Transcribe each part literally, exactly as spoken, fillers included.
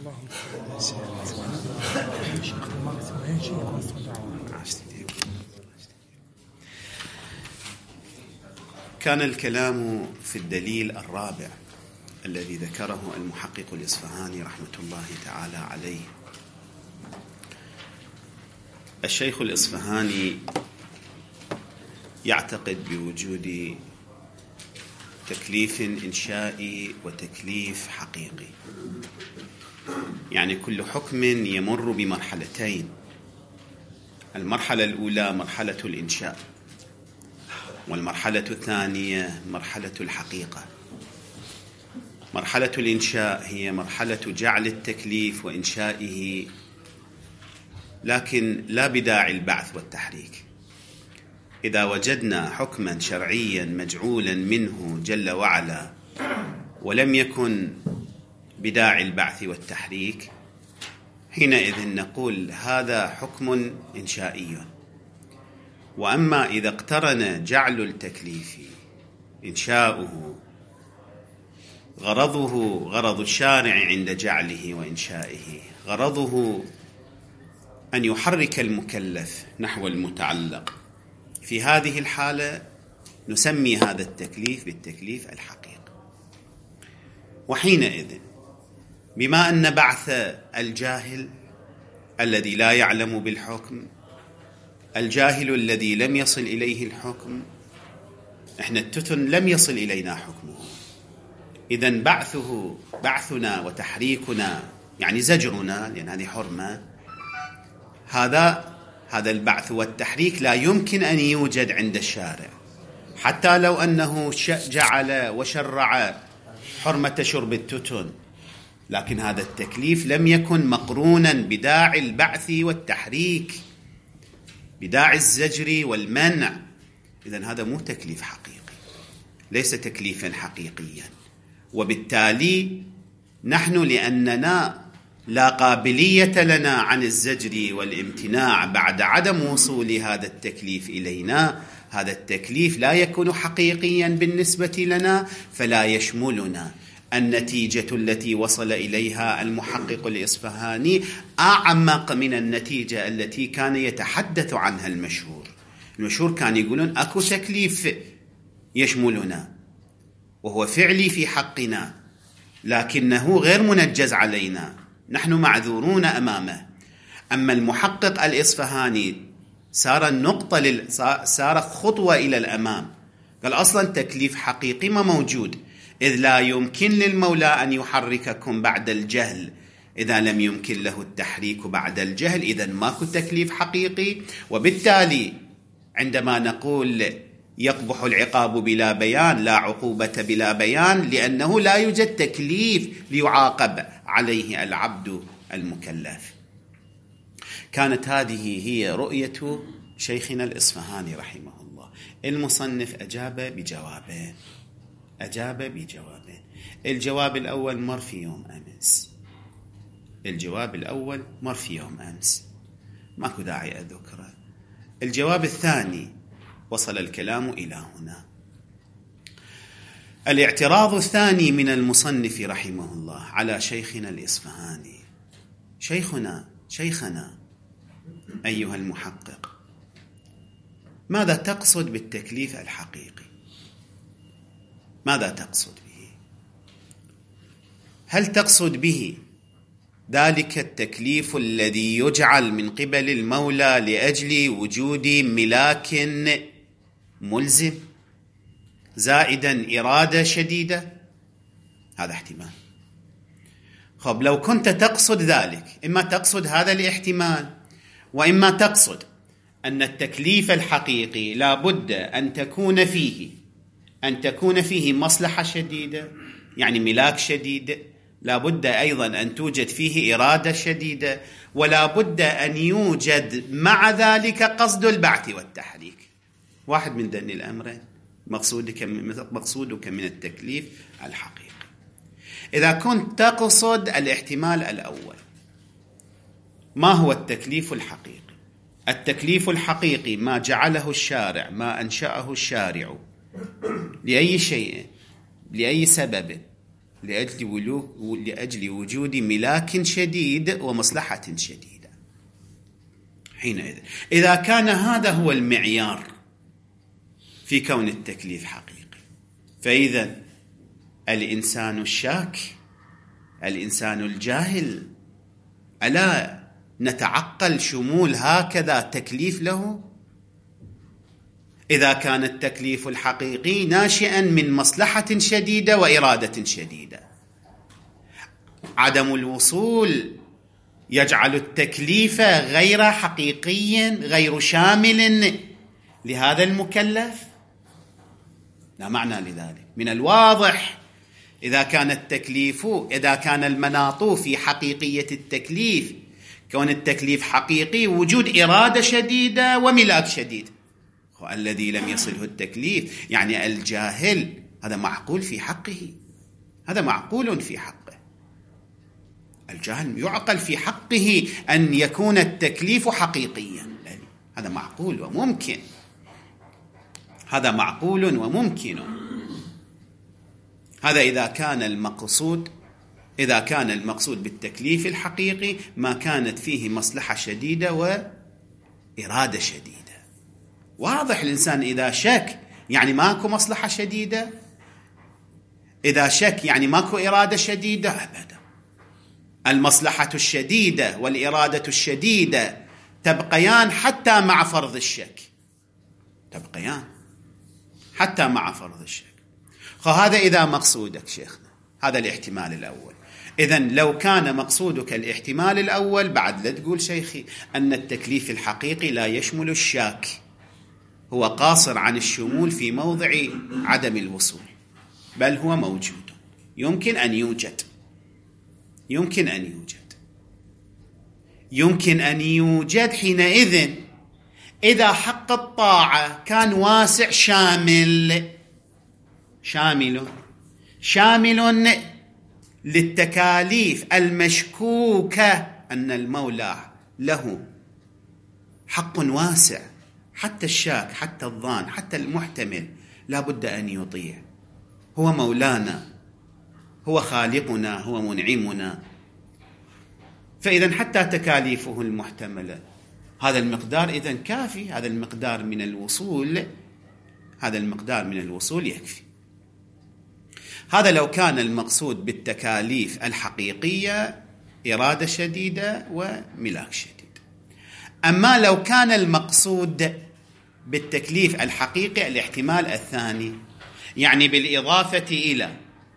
كان الكلام في الدليل الرابع الذي ذكره المحقق الإصفهاني رحمة الله تعالى عليه. الشيخ الإصفهاني يعتقد بوجود تكليف إنشائي وتكليف حقيقي، يعني كل حكم يمر بمرحلتين. المرحلة الأولى مرحلة الإنشاء، والمرحلة الثانية مرحلة الحقيقة. مرحلة الإنشاء هي مرحلة جعل التكليف وإنشائه، لكن لا بداعي البعث والتحريك. إذا وجدنا حكما شرعيا مجعولا منه جل وعلا ولم يكن بداعي البعث والتحريك، حينئذ نقول هذا حكم إنشائي. وأما إذا اقترن جعل التكليف إنشاؤه غرضه غرض الشارع عند جعله وإنشائه غرضه أن يحرك المكلف نحو المتعلق، في هذه الحالة نسمي هذا التكليف بالتكليف الحقيقي. وحينئذ بما أن بعث الجاهل الذي لا يعلم بالحكم، الجاهل الذي لم يصل إليه الحكم، إحنا التتن لم يصل إلينا حكمه، إذن بعثه بعثنا وتحريكنا يعني زجرنا، لأن هذه حرمة، هذا هذا البعث والتحريك لا يمكن أن يوجد عند الشارع، حتى لو أنه جعل وشرع حرمة شرب التتن، لكن هذا التكليف لم يكن مقرونا بداعي البعث والتحريك، بداعي الزجر والمنع. إذن هذا مو تكليف حقيقي، ليس تكليفا حقيقيا. وبالتالي نحن لأننا لا قابلية لنا عن الزجر والامتناع بعد عدم وصول هذا التكليف إلينا، هذا التكليف لا يكون حقيقيا بالنسبة لنا، فلا يشملنا. النتيجة التي وصل إليها المحقق الإصفهاني أعمق من النتيجة التي كان يتحدث عنها المشهور. المشهور كان يقولون أكو تكليف يشملنا وهو فعلي في حقنا، لكنه غير منجز علينا، نحن معذورون أمامه. أما المحقق الإصفهاني صار النقطة لل... صار خطوة إلى الأمام، قال أصلا تكليف حقيقي ما موجود، إذ لا يمكن للمولى أن يحرككم بعد الجهل. إذا لم يمكن له التحريك بعد الجهل، إذن ماكو تكليف حقيقي. وبالتالي عندما نقول يقبح العقاب بلا بيان لا عقوبة بلا بيان، لأنه لا يوجد تكليف ليعاقب عليه العبد المكلف. كانت هذه هي رؤية شيخنا الإصفهاني رحمه الله. المصنف أجاب بجوابين أجاب بجوابين الجواب الأول مر في يوم أمس الجواب الأول مر في يوم أمس ماكو داعي أذكره. الجواب الثاني وصل الكلام إلى هنا. الاعتراض الثاني من المصنف رحمه الله على شيخنا الإصفهاني: شيخنا شيخنا أيها المحقق، ماذا تقصد بالتكليف الحقيقي؟ ماذا تقصد به؟ هل تقصد به ذلك التكليف الذي يجعل من قبل المولى لأجل وجود ملاك ملزم زائدا إرادة شديدة؟ هذا احتمال. خب لو كنت تقصد ذلك، إما تقصد هذا الاحتمال، وإما تقصد أن التكليف الحقيقي لا بد أن تكون فيه أن تكون فيه مصلحة شديدة، يعني ملاك شديد، لا بد أيضا أن توجد فيه إرادة شديدة، ولا بد أن يوجد مع ذلك قصد البعث والتحريك. واحد من ذني الأمرين مقصودك مقصودك من التكليف الحقيقي. إذا كنت تقصد الاحتمال الأول، ما هو التكليف الحقيقي؟ التكليف الحقيقي ما جعله الشارع، ما أنشأه الشارع لأي شيء لأي سبب لأجل, لأجل وجود ملاك شديد ومصلحة شديدة. حينئذ إذا كان هذا هو المعيار في كون التكليف حقيقي، فإذا الإنسان الشاك، الإنسان الجاهل، ألا نتعقل شمول هكذا تكليف له؟ إذا كان التكليف الحقيقي ناشئا من مصلحة شديدة وإرادة شديدة، عدم الوصول يجعل التكليف غير حقيقي غير شامل لهذا المكلف؟ لا معنى لذلك. من الواضح إذا كان التكليف إذا كان المناط في حقيقية التكليف كون التكليف حقيقي وجود إرادة شديدة وملاك شديد، الذي لم يصله التكليف يعني الجاهل، هذا معقول في حقه، هذا معقول في حقه. الجاهل يعقل في حقه أن يكون التكليف حقيقيا، هذا معقول وممكن، هذا معقول وممكن. هذا إذا كان المقصود إذا كان المقصود بالتكليف الحقيقي ما كانت فيه مصلحة شديدة وإرادة شديدة. واضح الإنسان إذا شك يعني ماكو مصلحة شديدة، إذا شك يعني ماكو إرادة شديدة، أبدا. المصلحة الشديدة والإرادة الشديدة تبقيان حتى مع فرض الشك، تبقيان حتى مع فرض الشك. فهذا إذا مقصودك شيخنا هذا الاحتمال الأول. إذن لو كان مقصودك الاحتمال الأول بعد لا تقول شيخي أن التكليف الحقيقي لا يشمل الشاك، هو قاصر عن الشمول في موضع عدم الوصول، بل هو موجود، يمكن أن يوجد يمكن أن يوجد يمكن أن يوجد حينئذ إذا حق الطاعة كان واسع شامل شامل شامل للتكاليف المشكوكة أن المولى له حق واسع، حتى الشاك حتى الظان حتى المحتمل لا بد أن يطيع. هو مولانا، هو خالقنا، هو منعمنا، فإذا حتى تكاليفه المحتملة هذا المقدار إذن كافي، هذا المقدار من الوصول هذا المقدار من الوصول يكفي. هذا لو كان المقصود بالتكاليف الحقيقية إرادة شديدة وملاك شديد. أما لو كان المقصود بالتكليف الحقيقي الاحتمال الثاني، يعني بالإضافة إلى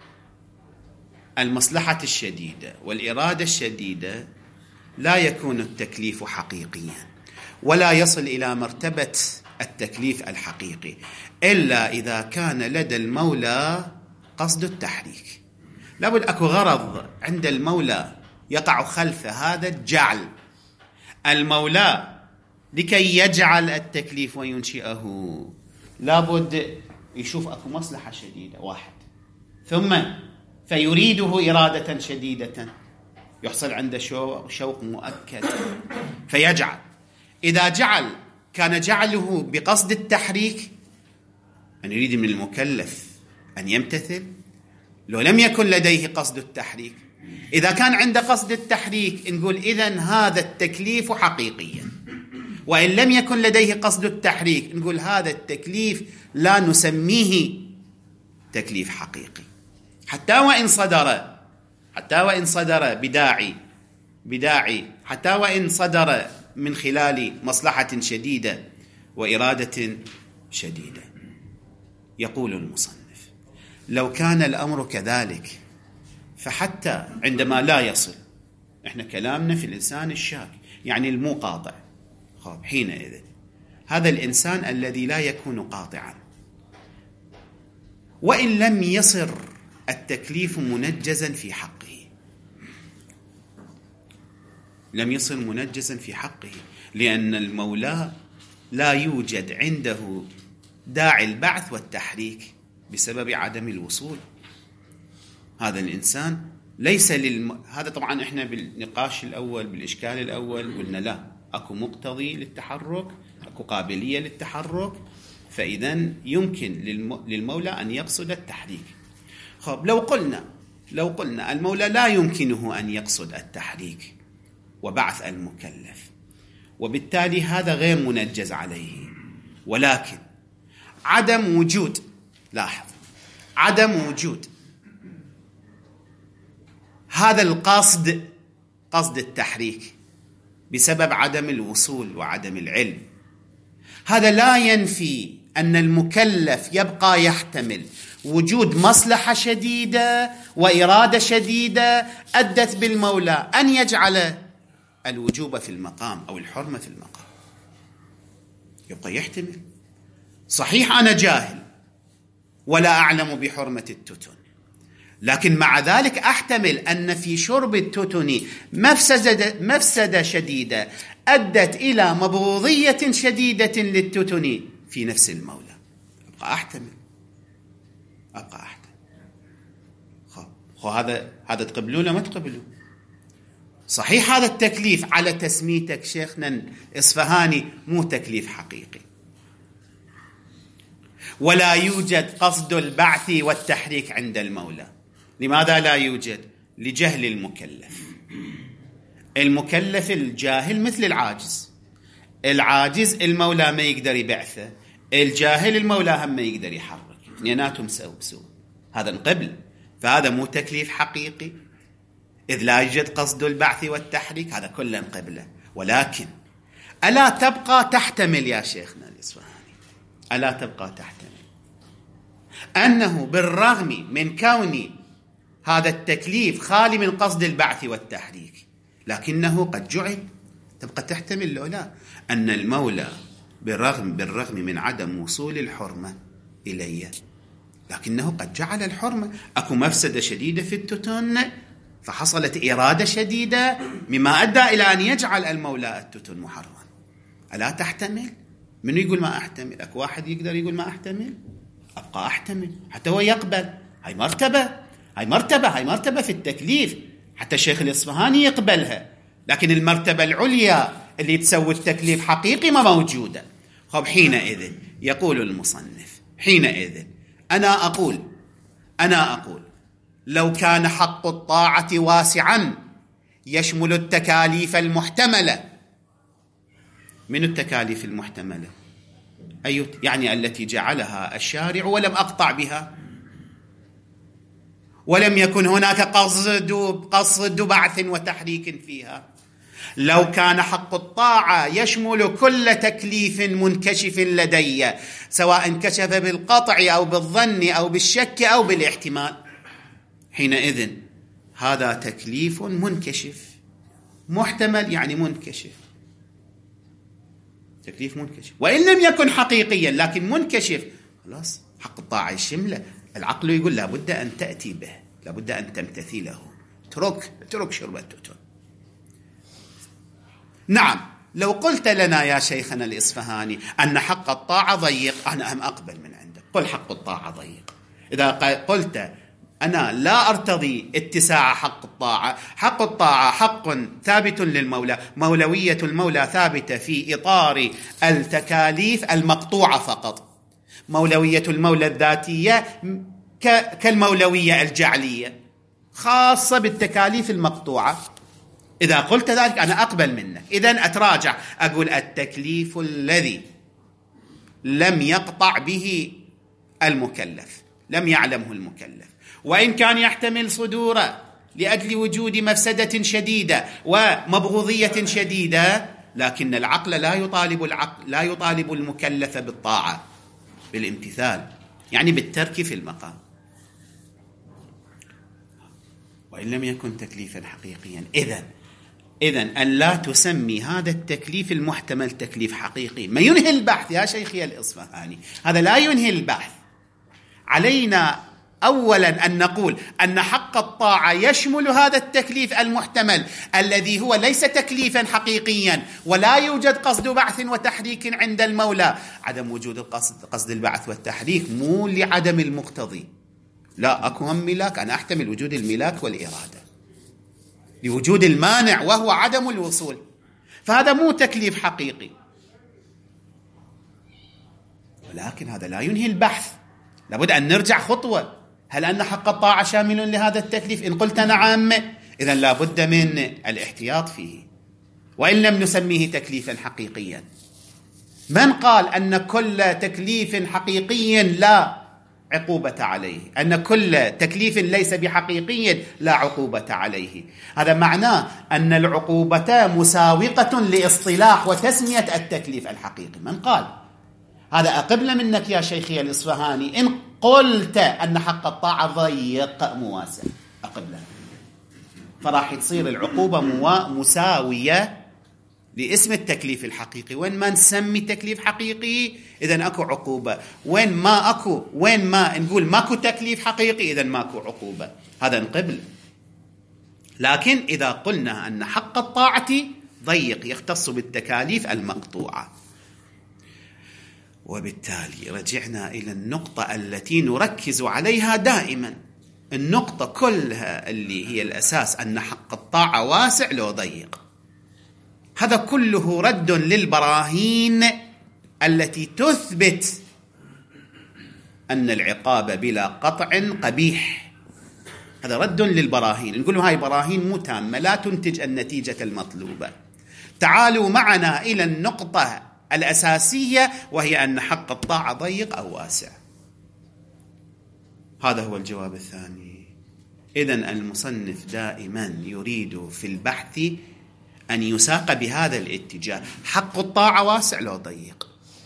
المصلحة الشديدة والإرادة الشديدة، لا يكون التكليف حقيقيا ولا يصل إلى مرتبة التكليف الحقيقي إلا إذا كان لدى المولى قصد التحريك. لابد أكو غرض عند المولى يقع خلف هذا الجعل. المولى لكي يجعل التكليف وينشئه لابد يشوف أكو مصلحة شديدة واحد، ثم فيريده إرادة شديدة يحصل عنده شوق مؤكد فيجعل. إذا جعل كان جعله بقصد التحريك، أن يريد من المكلف أن يمتثل. لو لم يكن لديه قصد التحريك، إذا كان عنده قصد التحريك نقول إذن هذا التكليف حقيقيا، وإن لم يكن لديه قصد التحريك نقول هذا التكليف لا نسميه تكليف حقيقي، حتى وإن صدر حتى وإن صدر بداعي بداعي حتى وإن صدر من خلال مصلحة شديدة وإرادة شديدة. يقول المصنف لو كان الأمر كذلك فحتى عندما لا يصل، احنا كلامنا في الإنسان الشاك يعني المقاطع، خب حينئذ هذا الإنسان الذي لا يكون قاطعا وإن لم يصر التكليف منجزا في حقه، لم يصر منجزا في حقه، لأن المولى لا يوجد عنده داعي البعث والتحريك بسبب عدم الوصول. هذا الإنسان ليس للم... هذا طبعا احنا بالنقاش الأول بالإشكال الأول قلنا لا، أكو مقتضي للتحرك، أكو قابلية للتحرك، فإذا يمكن للم... للمولى أن يقصد التحريك. خب لو قلنا لو قلنا المولى لا يمكنه أن يقصد التحريك وبعث المكلف، وبالتالي هذا غير منجز عليه، ولكن عدم وجود، لاحظ، عدم وجود هذا القصد، قصد التحريك، بسبب عدم الوصول وعدم العلم، هذا لا ينفي أن المكلف يبقى يحتمل وجود مصلحة شديدة وإرادة شديدة أدت بالمولى أن يجعل الوجوب في المقام أو الحرمة في المقام، يبقى يحتمل. صحيح أنا جاهل ولا أعلم بحرمة التتن، لكن مع ذلك أحتمل أن في شرب التتن مفسدة, مفسدة شديدة أدت إلى مبغوضية شديدة للتتن في نفس المولى، أبقى أحتمل أبقى أحتمل خو, خو هذا هذا تقبلوه ولا ما تقبلوه؟ صحيح هذا التكليف على تسميتك شيخنا الإصفهاني مو تكليف حقيقي، ولا يوجد قصد البعث والتحريك عند المولى. لماذا لا يوجد؟ لجهل المكلف. المكلف الجاهل مثل العاجز، العاجز المولى ما يقدر يبعثه، الجاهل المولى هم ما يقدر يحرك، اثنيناتهم سوا بسوا، هذا نقبل. فهذا مو تكليف حقيقي إذ لا يوجد قصد البعث والتحريك، هذا كله نقبله. ولكن ألا تبقى تحتمل يا شيخنا الإصفهاني، ألا تبقى تحتمل أنه بالرغم من كون هذا التكليف خالي من قصد البعث والتحريك لكنه قد جعل؟ تبقى تحتمل لو لا أن المولى بالرغم, بالرغم من عدم وصول الحرمة إلي لكنه قد جعل الحرمة، أكو مفسدة شديدة في التتن فحصلت إرادة شديدة مما أدى إلى أن يجعل المولى التتن محرما. ألا تحتمل؟ من يقول ما أحتمل؟ أكو واحد يقدر يقول ما أحتمل؟ أبقى أحتمل حتى هو يقبل. هاي مرتبة هاي مرتبة هاي مرتبة في التكليف، حتى الشيخ الإصفهاني يقبلها، لكن المرتبة العليا اللي تسوي التكليف حقيقي ما موجودة. خب حينئذ يقول المصنف، حينئذ أنا أقول أنا أقول لو كان حق الطاعة واسعا يشمل التكاليف المحتملة. من التكاليف المحتملة؟ أي يعني التي جعلها الشارع ولم أقطع بها، ولم يكن هناك قصد قصد بعث وتحريك فيها. لو كان حق الطاعة يشمل كل تكليف منكشف لدي، سواء انكشف بالقطع أو بالظن أو بالشك أو بالاحتمال، حينئذ هذا تكليف منكشف. محتمل يعني منكشف، تكليف منكشف، وإن لم يكن حقيقيا لكن منكشف، خلاص حق الطاعة يشمله. العقل يقول لابد أن تأتي به، لابد أن تمتثله، ترك ترك شرب التتن. نعم، لو قلت لنا يا شيخنا الإصفهاني أن حق الطاعة ضيق، أنا هم أقبل من عندك، قل حق الطاعة ضيق. إذا قلت أنا لا أرتضي اتساع حق الطاعة، حق الطاعة حق ثابت للمولى، مولوية المولى ثابتة في إطار التكاليف المقطوعة فقط. مولوية المولى الذاتية كالمولوية الجعلية، خاصة بالتكاليف المقطوعة. إذا قلت ذلك أنا أقبل منك. إذن أتراجع أقول التكليف الذي لم يقطع به المكلف، لم يعلمه المكلف، وإن كان يحتمل صدوره لأجل وجود مفسدة شديدة ومبغوضية شديدة، لكن العقل لا يطالب العقل لا يطالب المكلف بالطاعة، بالامتثال، يعني بالترك في المقام، وإن لم يكن تكليفا حقيقيا. إذن إذن أن لا تسمي هذا التكليف المحتمل تكليف حقيقي ما ينهي البحث يا شيخي الإصفهاني، هذا لا ينهي البحث. علينا أولا أن نقول أن حق الطاعة يشمل هذا التكليف المحتمل الذي هو ليس تكليفا حقيقيا، ولا يوجد قصد بعث وتحريك عند المولى. عدم وجود القصد قصد البعث والتحريك مو لعدم المقتضي، لا، أكو هم ملاك، أنا أحتمل وجود الملاك والإرادة لوجود المانع وهو عدم الوصول، فهذا مو تكليف حقيقي. ولكن هذا لا ينهي البحث، لابد أن نرجع خطوة. هل أن حق الطاعة شامل لهذا التكليف؟ إن قلت نعم إذن لا بد من الاحتياط فيه، وإن لم نسميه تكليفا حقيقيا. من قال أن كل تكليف حقيقي لا عقوبة عليه، أن كل تكليف ليس بحقيقي لا عقوبة عليه؟ هذا معناه أن العقوبة مساوقة لاصطلاح وتسمية التكليف الحقيقي. من قال هذا؟ أقبل منك يا شيخي الإصفهاني إن قلت أن حق الطاعة ضيق مواسع، أقبل، فراح تصير العقوبة مساوية لاسم التكليف الحقيقي. وين ما نسمي تكليف حقيقي إذن أكو عقوبة، وين ما أكو وين ما نقول ماكو تكليف حقيقي إذن ماكو عقوبة. هذا نقبل. لكن إذا قلنا أن حق الطاعة ضيق يختص بالتكاليف المقطوعة، وبالتالي رجعنا إلى النقطة التي نركز عليها دائما، النقطة كلها اللي هي الأساس، أن حق الطاعة واسع لو ضيق. هذا كله رد للبراهين التي تثبت أن العقاب بلا قطع قبيح. هذا رد للبراهين، نقول هاي براهين مو تامة، لا تنتج النتيجة المطلوبة. تعالوا معنا إلى النقطة الأساسية، وهي أن حق الطاعة ضيق أو واسع. هذا هو الجواب الثاني. إذن المصنف دائما يريد في البحث أن يساق بهذا الاتجاه، حق الطاعة واسع لو ضيق.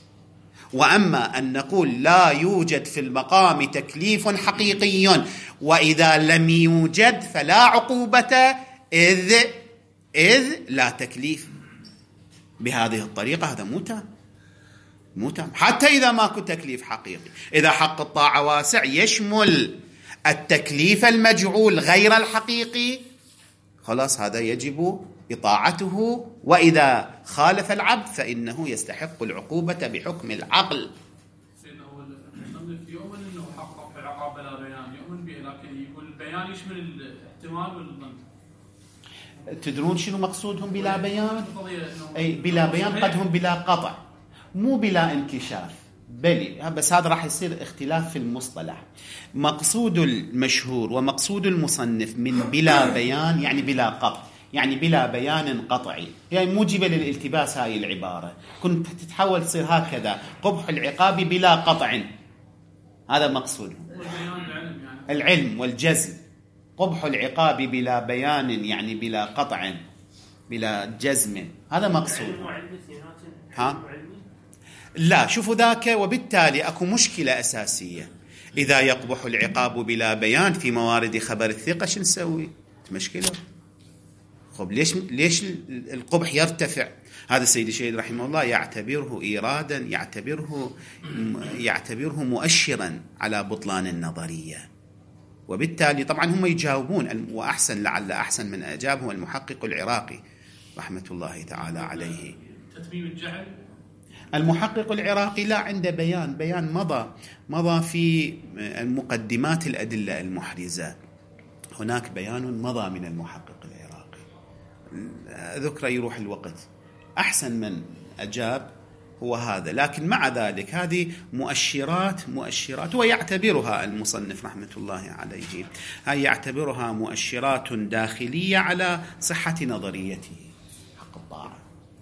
وأما أن نقول لا يوجد في المقام تكليف حقيقي، وإذا لم يوجد فلا عقوبة إذ إذ لا تكليف، بهذه الطريقة هذا مو تام، مو تام. حتى إذا ماكو تكليف حقيقي، إذا حق الطاعة واسع يشمل التكليف المجعول غير الحقيقي، خلاص هذا يجب إطاعته، وإذا خالف العبد فإنه يستحق العقوبة بحكم العقل. إنه المصنف يؤمن أنه حق العقاب بلا بيان، يؤمن به، لكن يقول البيان يشمل الاحتمال والظن. تدرون شنو مقصودهم بلا بيان؟ أي بلا بيان قد هم بلا قطع، مو بلا انكشاف، بل بس هذا راح يصير اختلاف في المصطلح. مقصود المشهور ومقصود المصنف من بلا بيان يعني بلا قطع، يعني بلا بيان قطعي، يعني موجبة للالتباس. هاي العبارة كنت تتحول تصير هكذا، قبح العقاب بلا قطع، هذا مقصودهم. العلم والجزم، قبح العقاب بلا بيان يعني بلا قطع بلا جزم، هذا مقصود. ها؟ لا، شوفوا ذاك. وبالتالي أكو مشكلة أساسية، إذا يقبح العقاب بلا بيان في موارد خبر الثقة شو نسوي؟ مشكلة. خب ليش ليش القبح يرتفع؟ هذا سيد الشهيد رحمه الله يعتبره إيرادا، يعتبره يعتبره مؤشرا على بطلان النظرية. وبالتالي طبعا هم يجاوبون، وأحسن لعل أحسن من أجابه المحقق العراقي رحمة الله تعالى عليه. تتميم الجهل. المحقق العراقي لا عنده بيان، بيان مضى مضى في المقدمات الأدلة المحرزة، هناك بيان مضى من المحقق العراقي، ذكر يروح الوقت. أحسن من أجاب هو هذا. لكن مع ذلك هذه مؤشرات مؤشرات ويعتبرها المصنف رحمة الله عليه، هاي يعتبرها مؤشرات داخلية على صحة نظريته حق الطاعة.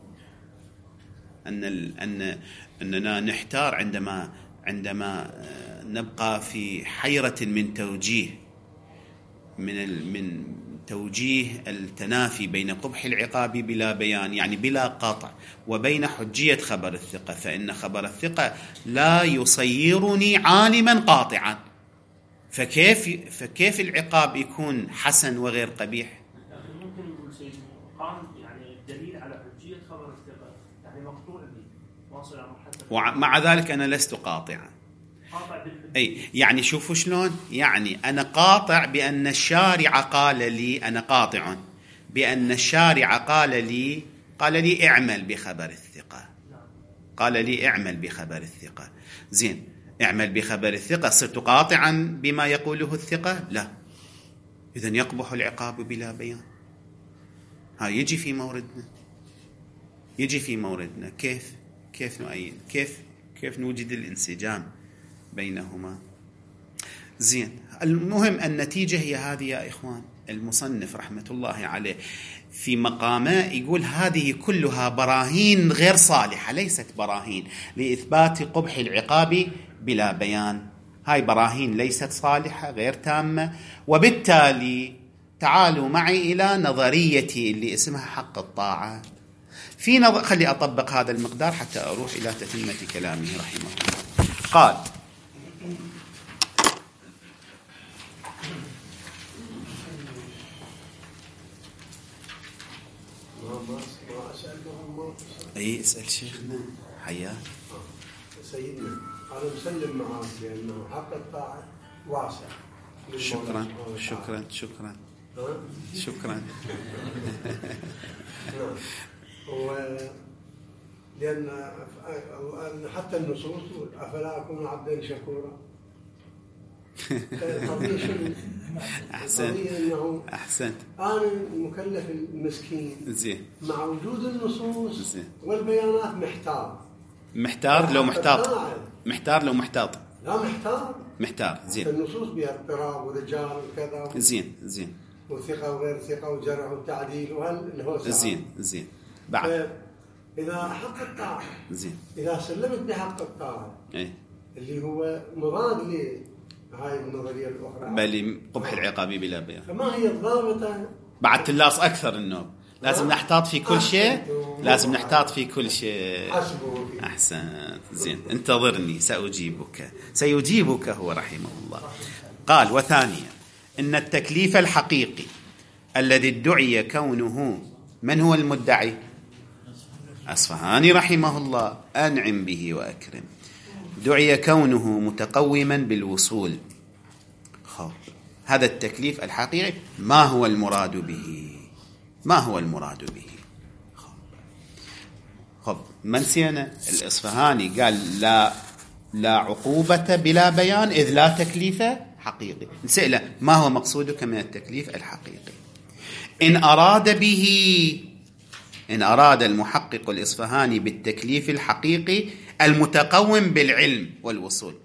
أن أن أننا نحتار عندما عندما نبقى في حيرة من توجيه من من توجيه التنافي بين قبح العقاب بلا بيان يعني بلا قطع وبين حجية خبر الثقة، فإن خبر الثقة لا يصيرني عالما قاطعا، فكيف فكيف العقاب يكون حسن وغير قبيح؟ ممكن يقول سيد قام يعني الدليل على حجية خبر الثقة يعني مقطوع به واصل على مرحلة، ومع ذلك أنا لست قاطعا. أي يعني شوفوا شلون، يعني أنا قاطع بأن الشارع قال لي، أنا قاطع بأن الشارع قال لي قال لي اعمل بخبر الثقة، قال لي اعمل بخبر الثقة. زين، اعمل بخبر الثقة، صرت قاطعا بما يقوله الثقة؟ لا. إذن يقبح العقاب بلا بيان. ها يجي في موردنا، يجي في موردنا كيف كيف نؤيد، كيف كيف نوجد الانسجام بينهما. زين، المهم النتيجة هي هذه يا إخوان. المصنف رحمة الله عليه في مقامه يقول هذه كلها براهين غير صالحة، ليست براهين لإثبات قبح العقاب بلا بيان. هاي براهين ليست صالحة غير تامة، وبالتالي تعالوا معي إلى نظريتي اللي اسمها حق الطاعة. في نظر خلي أطبق هذا المقدار حتى أروح إلى تتمة كلامه رحمه الله. قال: أي اسأل شيخنا حياك سيدنا. أنا مسلم معاك بأنه حق الطاعة واسع. شكرا شكرا شكرا شكرا. لأن حتى النصوص أفلا أكون عبدا شكورا. أحسنت أحسنت. أنا المكلف المسكين زين مع وجود النصوص زين. والبيانات محتار محتار لو محتاط محتار لو محتاط لا محتار محتار زين. النصوص بها اضطراب ورجال وكذا زين زين وثقة وغير ثقة وجرح وتعديل وهل هو زين زين. بعد إذا حق الطاعة زين، إذا سلمت بحق الطاعة أي. اللي هو مضاد لهاي النظرية الأخرى بل قبح العقاب بلا بيان، فما هي الضابطة؟ بعد تلاص أكثر النوم. لازم نحتاط في كل شيء، لازم نحتاط في كل شيء. أحسن زين، انتظرني سأجيبك سيجيبك هو رحمه الله. قال: وثانيا إن التكليف الحقيقي الذي ادعي كونه، من هو المدعي؟ أصفهاني رحمه الله، أنعم به وأكرم. دعي كونه متقوما بالوصول. خب هذا التكليف الحقيقي ما هو المراد به؟ ما هو المراد به؟ خب خب من سينا الإصفهاني قال لا لا عقوبة بلا بيان إذ لا تكليف حقيقي. نسأله ما هو مقصودك من التكليف الحقيقي؟ إن أراد به إن أراد المحقق الإصفهاني بالتكليف الحقيقي المتقوم بالعلم والوصول.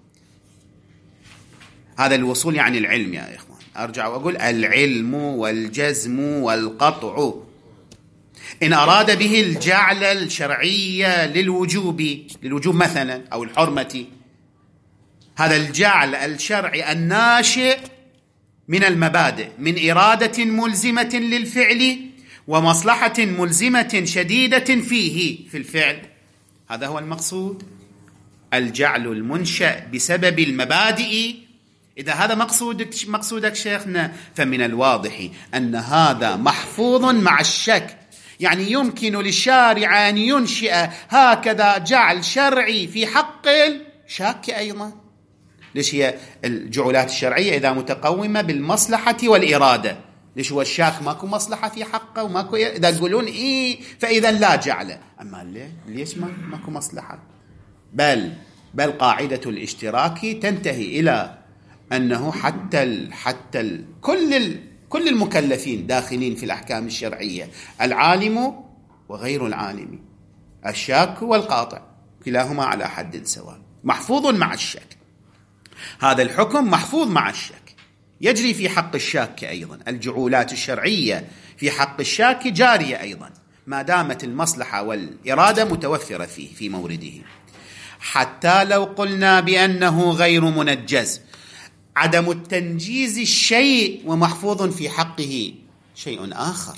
هذا الوصول يعني العلم يا إخوان، أرجع وأقول العلم والجزم والقطع. إن أراد به الجعل الشرعية للوجوب للوجوب مثلا أو الحرمة، هذا الجعل الشرعي الناشئ من المبادئ من إرادة ملزمة للفعل ومصلحة ملزمة شديدة فيه في الفعل، هذا هو المقصود. الجعل المنشأ بسبب المبادئ. إذا هذا مقصودك مقصودك شيخنا، فمن الواضح أن هذا محفوظ مع الشك. يعني يمكن للشارع أن ينشئ هكذا جعل شرعي في حق الشاك أيضا. ليش هي الجعلات الشرعية إذا متقومة بالمصلحة والإرادة؟ ليش هو الشاك ماكو مصلحة في حقه وماكو إيه؟ إذا تقولون إيه فإذا لا جعل. أما ليه؟ ليش ما ماكو مصلحة؟ بل بل قاعدة الاشتراك تنتهي إلى أنه حتى ال حتى ال كل ال كل المكلفين داخلين في الأحكام الشرعية، العالم وغير العالم، الشاك والقاطع، كلاهما على حد سواء، محفوظ مع الشك. هذا الحكم محفوظ مع الشك، يجري في حق الشاك أيضا. الجعولات الشرعية في حق الشاك جارية أيضا ما دامت المصلحة والإرادة متوفرة فيه في مورده. حتى لو قلنا بأنه غير منجز، عدم التنجيز شيء ومحفوظ في حقه شيء آخر.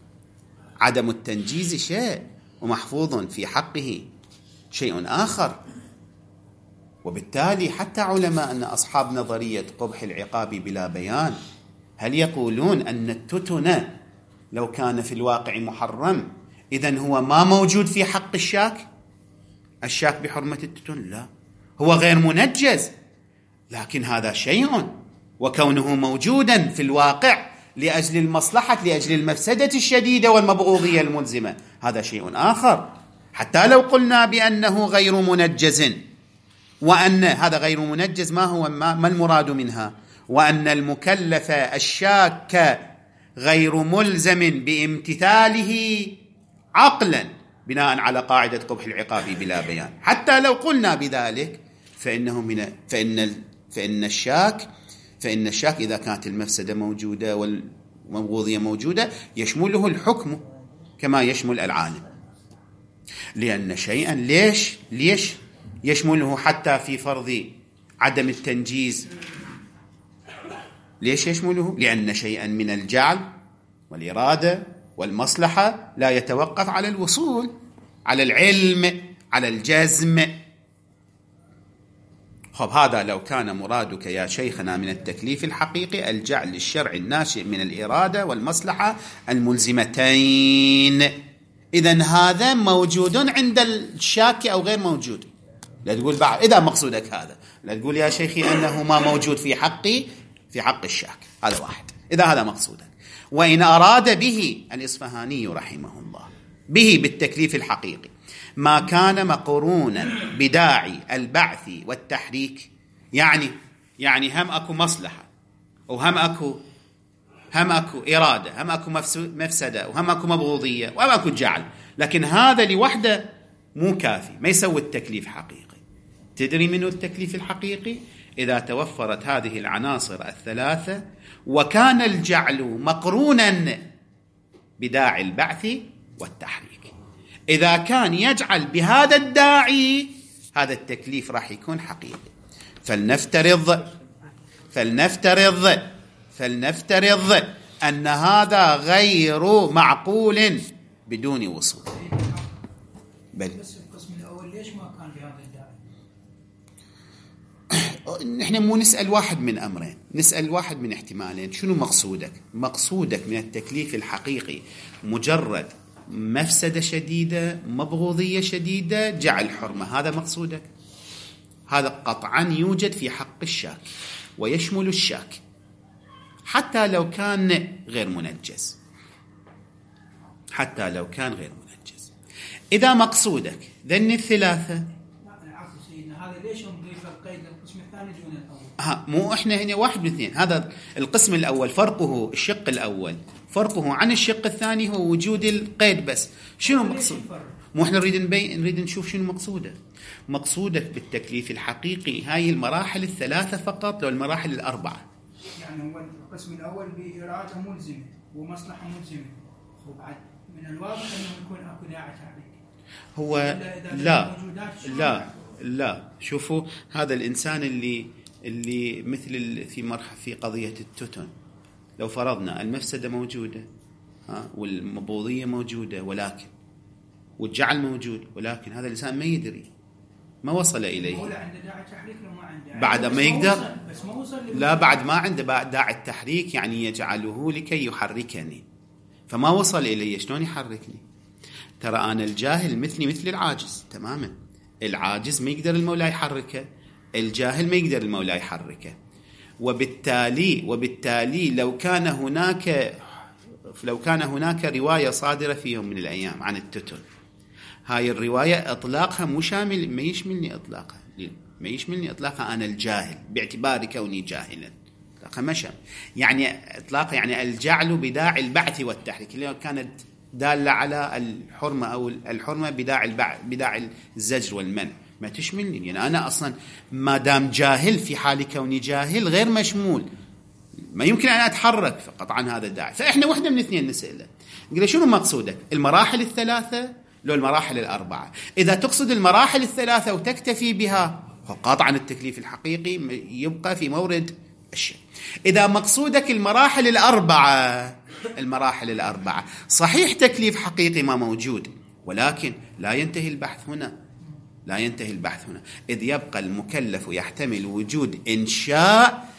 عدم التنجيز شيء ومحفوظ في حقه شيء آخر. وبالتالي حتى علماء أن أصحاب نظرية قبح العقاب بلا بيان هل يقولون أن التتن لو كان في الواقع محرم إذن هو ما موجود في حق الشاك؟ الشاك بحرمة التتن لا، هو غير منجز، لكن هذا شيء، وكونه موجودا في الواقع لأجل المصلحة لأجل المفسدة الشديدة والمبغوضية الملزمة هذا شيء آخر. حتى لو قلنا بأنه غير منجز، وأن هذا غير منجز ما هو ما المراد منها؟ وأن المكلف الشاك غير ملزم بامتثاله عقلا بناء على قاعدة قبح العقاب بلا بيان. حتى لو قلنا بذلك فإنه من فإن فإن الشاك فإن الشاك إذا كانت المفسدة موجودة والمبغوضية موجودة يشمله الحكم كما يشمل العالم، لأن شيئا ليش ليش يشمله حتى في فرض عدم التنجيز؟ ليش يشمله؟ لأن شيئا من الجعل والإرادة والمصلحة لا يتوقف على الوصول، على العلم، على الجزم. خب هذا لو كان مرادك يا شيخنا من التكليف الحقيقي الجعل للشرع الناشئ من الإرادة والمصلحة الملزمتين، إذن هذا موجود عند الشاك أو غير موجود. لا تقول بعد إذا مقصودك هذا، لا تقول يا شيخي أنه ما موجود في حقي في حق الشاك، هذا واحد إذا هذا مقصودك. وإن أراد به الإصفهاني رحمه الله به بالتكليف الحقيقي ما كان مقرونا بداعي البعث والتحريك، يعني يعني هم أكو مصلحة وهم أكو هم أكو إرادة، هم أكو مفسدة، وهم أكو مبغوضية، وهم أكو جعل، لكن هذا لوحده مو كافي، ما يسوي التكليف حقيقي. تدري منه التكليف الحقيقي؟ إذا توفرت هذه العناصر الثلاثة وكان الجعل مقرونا بداعي البعث والتحريك. إذا كان يجعل بهذا الداعي هذا التكليف راح يكون حقيقي. فلنفترض فلنفترض فلنفترض أن هذا غير معقول بدون وصول. بل بس القسم الأول ليش ما كان بهذا الداعي؟ نحن مو نسأل واحد من أمرين، نسأل واحد من احتمالين. شنو مقصودك؟ مقصودك من التكليف الحقيقي مجرد مفسدة شديدة، مبغوضية شديدة، جعل حرمة، هذا مقصودك؟ هذا قطعا يوجد في حق الشاك ويشمل الشاك حتى لو كان غير منجز، حتى لو كان غير منجز. إذا مقصودك ذن الثلاثة، العفو سيدنا، هذا ليش نضيف القيد للقسم الثاني دون الأول؟ ها مو احنا هنا واحد من اثنين. هذا القسم الأول فرقه، الشق الأول فرقه عن الشق الثاني هو وجود القيد بس. شنو مقصود؟ مو احنا نريد نبين، نريد نشوف شنو مقصوده. مقصودك بالتكليف الحقيقي هاي المراحل الثلاثة فقط لو المراحل الأربعة؟ يعني هو القسم الأول بإرادة ملزمة ومصلحة ملزمة، وبعد من الواضح أنه يكون أكو داعي تحريك. هو لا لا لا شوفوا، هذا الإنسان اللي اللي مثل في مرحلة في قضية التوتن، لو فرضنا المفسدة موجودة ها والمبغوضية موجودة ولكن والجعل موجود، ولكن هذا الإنسان ما يدري، ما وصل إليه. بعد ما يقدر، لا بعد ما عنده داعي التحريك، يعني يجعله لكي يحركني، فما وصل إليه، شلون يحركني؟ ترى أنا الجاهل مثلي مثل العاجز تماما. العاجز ما يقدر المولى يحركه، الجاهل ما يقدر المولى يحركه. وبالتالي وبالتالي لو كان هناك لو كان هناك رواية صادرة في يوم من الأيام عن التوتن، هاي الرواية إطلاقها مو شامل، ما يشملني إطلاقها، ما يشملني إطلاقها أنا الجاهل باعتبار كوني جاهلا، إطلاقها ما شامل. يعني إطلاقها يعني الجعل بداعي البعث والتحريك اللي كانت دالة على الحرمة أو الحرمة بداعي البعث بداعي الزجر والمنع، ما تشملني. يعني أنا أصلا ما دام جاهل في حال كوني جاهل غير مشمول، ما يمكن أن أتحرك، فقطعا هذا الداعي. فإحنا واحدة من اثنين نسأله، نقول شنو مقصودك؟ المراحل الثلاثة لو المراحل الأربعة؟ إذا تقصد المراحل الثلاثة وتكتفي بها فقطعا التكليف الحقيقي يبقى في مورد الشيء. إذا مقصودك المراحل الأربعة، المراحل الأربعة صحيح تكليف حقيقي ما موجود، ولكن لا ينتهي البحث هنا، لا ينتهي البحث هنا، إذ يبقى المكلف يحتمل وجود إنشاء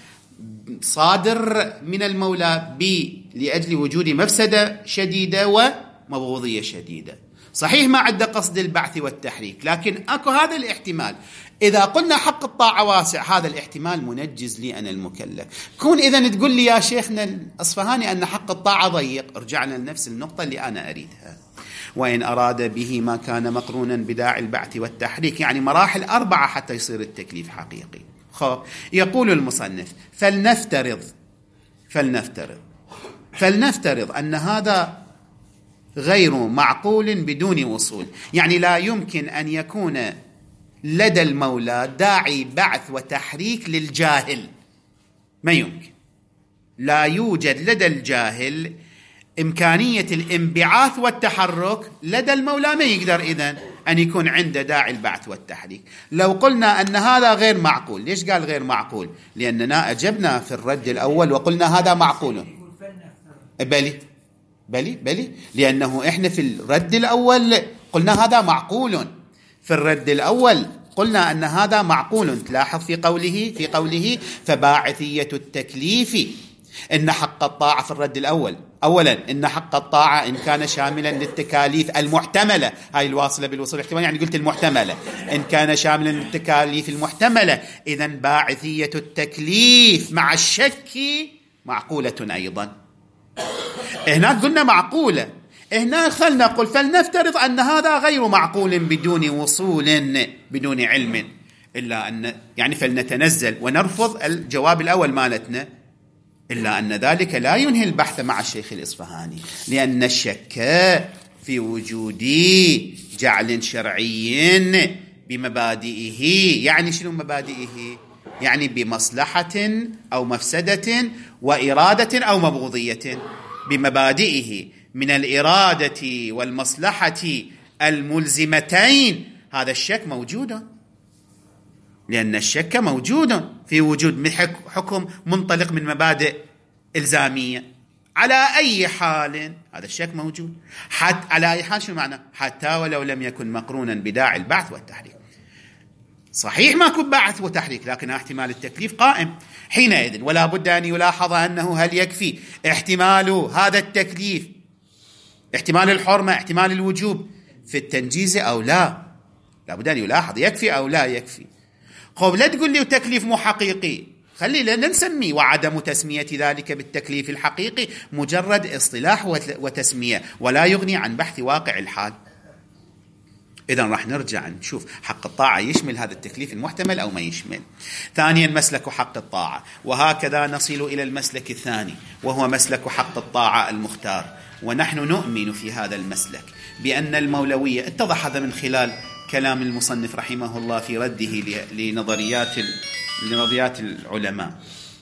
صادر من المولى ب لأجل وجود مفسدة شديدة ومبغوضية شديدة. صحيح ما عنده قصد البعث والتحريك، لكن أكو هذا الاحتمال. إذا قلنا حق الطاعة واسع، هذا الاحتمال منجز لي أنا المكلف. كون إذن تقول لي يا شيخنا الأصفهاني أن حق الطاعة ضيق، رجعنا لنفس النقطة اللي أنا أريدها. وإن أراد به ما كان مقرونا بداعي البعث والتحريك، يعني مراحل أربعة حتى يصير التكليف حقيقي. خب يقول المصنف فلنفترض فلنفترض فلنفترض أن هذا غير معقول بدون وصول، يعني لا يمكن أن يكون لدى المولى داعي بعث وتحريك للجاهل، ما يمكن. لا يوجد لدى الجاهل إمكانية الانبعاث والتحرك، لدى المولى ما يقدر إذن أن يكون عنده داعي البعث والتحريك. لو قلنا أن هذا غير معقول، ليش قال غير معقول؟ لأننا أجبنا في الرد الأول وقلنا هذا معقول. بلي بلي بلي لأنه إحنا في الرد الأول قلنا هذا معقول. في الرد الأول قلنا أن هذا معقول. تلاحظ في قوله في قوله فباعثية التكليف إن حق الطاعة في الرد الأول. أولا إن حق الطاعة إن كان شاملا للتكاليف المحتملة، هاي الواصلة بالوصول الاحتمال يعني قلت المحتملة، إن كان شاملا للتكاليف المحتملة إذن باعثية التكليف مع الشك معقولة أيضا. هناك قلنا معقولة، هنا خلنا نقول فلنفترض أن هذا غير معقول بدون وصول بدون علم، إلا أن يعني فلنتنزل ونرفض الجواب الأول مالتنا، إلا أن ذلك لا ينهي البحث مع الشيخ الإصفهاني، لأن الشك في وجود جعل شرعي بمبادئه. يعني شنو مبادئه؟ يعني بمصلحة أو مفسدة وإرادة أو مبغوضية. بمبادئه من الإرادة والمصلحة الملزمتين، هذا الشك موجود، لأن الشك موجود في وجود حكم منطلق من مبادئ إلزامية على أي حال. هذا الشك موجود حتى على أي حال. شو معنى؟ حتى ولو لم يكن مقرونا بداعي البعث والتحريك. صحيح ما كن بعث وتحريك، لكن احتمال التكليف قائم حينئذ. ولا بد أن يلاحظ أنه هل يكفي احتمال هذا التكليف، احتمال الحرمة، احتمال الوجوب في التنجيز أو لا؟ لا بد أن يلاحظ يكفي أو لا يكفي. خب لا تقول لي تكليف مو حقيقي، خلينا نسميه، وعدم تسمية ذلك بالتكليف الحقيقي مجرد اصطلاح وتسمية ولا يغني عن بحث واقع الحال. إذن راح نرجع نشوف حق الطاعة يشمل هذا التكليف المحتمل أو ما يشمل. ثانيا مسلك حق الطاعة، وهكذا نصل إلى المسلك الثاني وهو مسلك حق الطاعة المختار. ونحن نؤمن في هذا المسلك بأن المولوية، اتضح هذا من خلال كلام المصنف رحمه الله في رده لنظريات لنظريات العلماء.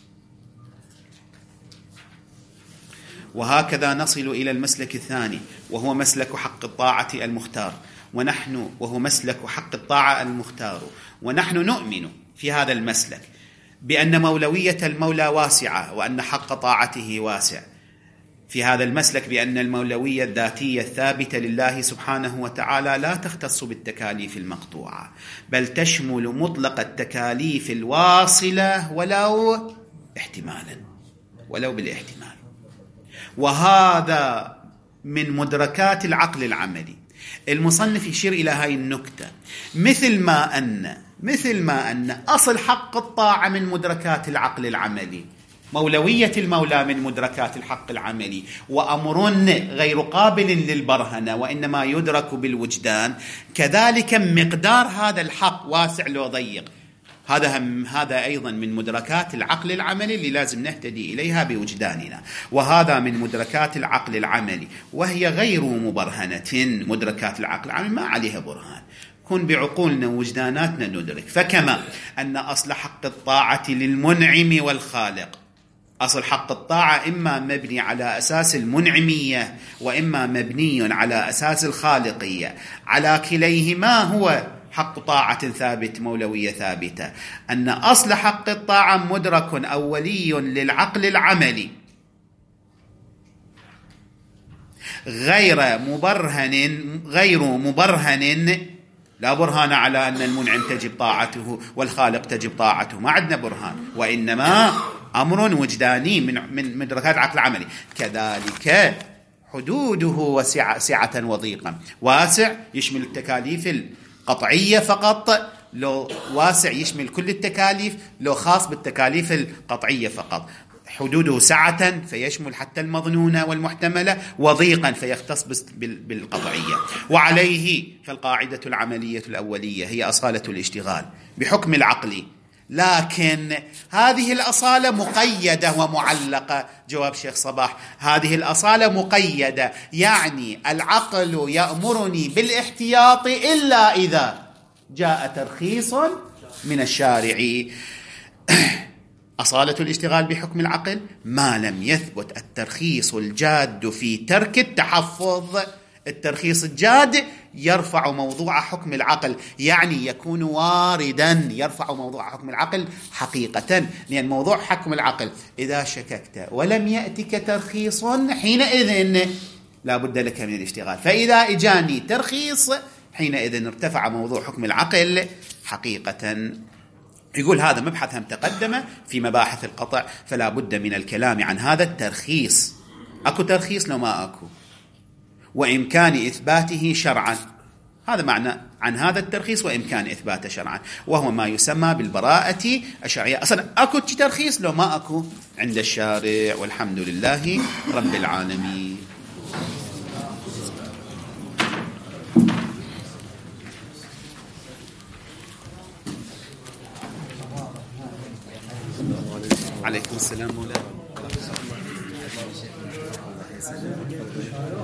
وهكذا نصل إلى المسلك الثاني وهو مسلك حق الطاعة المختار، ونحن وهو مسلك حق الطاعة المختار ونحن نؤمن في هذا المسلك بأن مولوية المولى واسعة وأن حق طاعته واسع. في هذا المسلك بأن المولوية الذاتية الثابتة لله سبحانه وتعالى لا تختص بالتكاليف المقطوعة، بل تشمل مطلق التكاليف الواصلة ولو احتمالا ولو بالاحتمال. وهذا من مدركات العقل العملي. المصنف يشير إلى هاي النكتة، مثل ما أن مثل ما أن أصل حق الطاعة من مدركات العقل العملي، مولوية المولى من مدركات الحق العملي، وأمر غير قابل للبرهنة وإنما يدرك بالوجدان، كذلك مقدار هذا الحق واسع لو ضيق، هذا هم هذا أيضا من مدركات العقل العملي اللي لازم نهتدي إليها بوجداننا. وهذا من مدركات العقل العملي وهي غير مبرهنة. مدركات العقل العملي ما عليها برهان، كن بعقولنا ووجداناتنا ندرك. فكما أن أصل حق الطاعة للمنعم والخالق، أصل حق الطاعة إما مبني على أساس المنعمية وإما مبني على أساس الخالقية، على كليهما هو حق طاعة ثابت، مولوية ثابتة. أن أصل حق الطاعة مدرك أولي للعقل العملي غير مبرهن غير مبرهن لا برهان على أن المنعم تجب طاعته والخالق تجب طاعته، ما عندنا برهان، وإنما أمر وجداني من من مدركات العقل العملي. كذلك حدوده وسعة سعة وضيقا، واسع يشمل التكاليف القطعية فقط، لو واسع يشمل كل التكاليف، لو خاص بالتكاليف القطعية فقط. حدوده سعة فيشمل حتى المظنونة والمحتملة، وضيقا فيختص بالقطعية. وعليه فالقاعدة العملية الأولية هي أصالة الاشتغال بحكم العقل، لكن هذه الأصالة مقيدة ومعلقة. جواب شيخ صباح، هذه الأصالة مقيدة، يعني العقل يأمرني بالاحتياط إلا إذا جاء ترخيص من الشارع. أصالة الاشتغال بحكم العقل ما لم يثبت الترخيص الجاد في ترك التحفظ. الترخيص الجاد يرفع موضوع حكم العقل، يعني يكون واردا يرفع موضوع حكم العقل حقيقة، لأن موضوع حكم العقل إذا شككت ولم يأتك ترخيص حينئذ لا بد لك من الاشتغال، فإذا إجاني ترخيص حينئذ ارتفع موضوع حكم العقل حقيقة. يقول هذا مبحث هم تقدم في مباحث القطع، فلا بد من الكلام عن هذا الترخيص. أكو ترخيص لو ما أكو، وإمكان إثباته شرعا. هذا معنى عن هذا الترخيص وإمكان إثباته شرعا، وهو ما يسمى بالبراءة الشرعية. أصلا أكو ترخيص لو ما أكو عند الشارع، والحمد لله رب العالمين. عليكم السلام مولانا.